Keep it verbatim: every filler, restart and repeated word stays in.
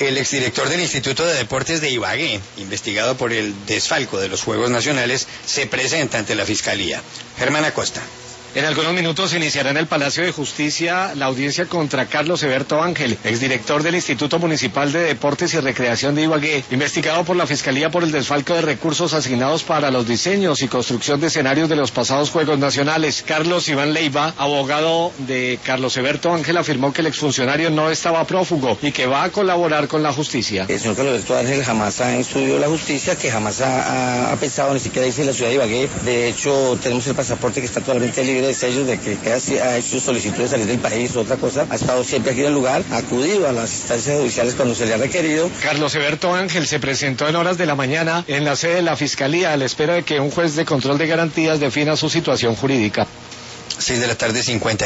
El exdirector del Instituto de Deportes de Ibagué, investigado por el desfalco de los Juegos Nacionales, se presenta ante la Fiscalía. Germán Acosta. En algunos minutos iniciará en el Palacio de Justicia la audiencia contra Carlos Eberto Ángel, exdirector del Instituto Municipal de Deportes y Recreación de Ibagué, investigado por la Fiscalía por el desfalco de recursos asignados para los diseños y construcción de escenarios de los pasados Juegos Nacionales. Carlos Iván Leiva, abogado de Carlos Eberto Ángel, afirmó que el exfuncionario no estaba prófugo y que va a colaborar con la justicia. El señor Carlos Eberto Ángel jamás ha estudiado la justicia, que jamás ha, ha, ha pensado ni siquiera irse a la ciudad de Ibagué. De hecho, tenemos el pasaporte que está totalmente libre de sellos de que, que ha hecho solicitud de salir del país, otra cosa, ha estado siempre aquí en el lugar, ha acudido a las instancias judiciales cuando se le ha requerido. Carlos Eberto Ángel se presentó en horas de la mañana en la sede de la Fiscalía a la espera de que un juez de control de garantías defina su situación jurídica. seis de la tarde, cincuenta